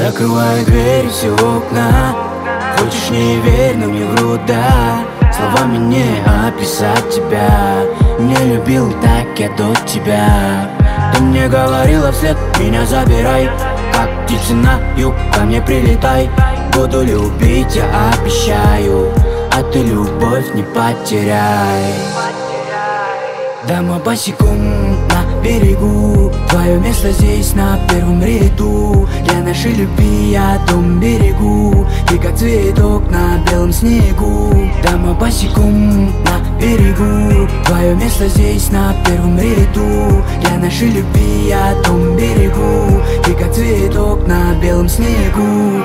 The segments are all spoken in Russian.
Закрываю дверь, все окна. Хочешь не верь, но не вру, да. Словами не описать тебя. Не любил так я до тебя. Ты мне говорила вслед, меня забирай. Как птицы на юг, ко мне прилетай. Буду любить, я обещаю. А ты любовь не потеряй. Дома босиком на берегу. Твое место здесь на первом ряду. Для нашей любви я дом берегу. Ты как цветок на белом снегу. Дома босиком на берегу. Твое место здесь на первом ряду. Для нашей любви я дом берегу. Ты как цветок на белом снегу.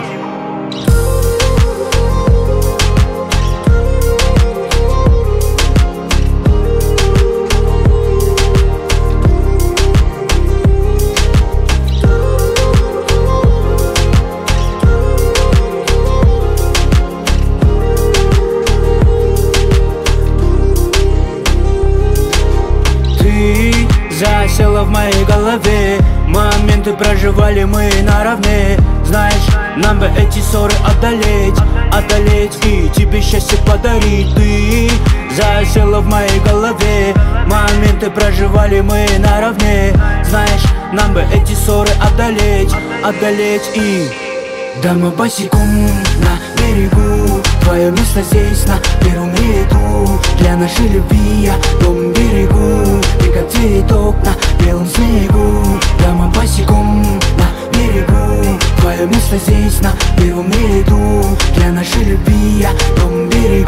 Засела в моей голове. Моменты проживали мы наравне. Знаешь, нам бы эти ссоры одолеть и тебе счастье подарить. Ты засела в моей голове. Моменты проживали мы наравне. Знаешь, нам бы эти ссоры одолеть и дома босиком на берегу. Твое место здесь на первом ряду. Для нашей любви я дом берегу. Ты как цветок на белом снегу. Дома босиком на берегу. Твое место здесь на первом ряду. Для нашей любви я дом берегу.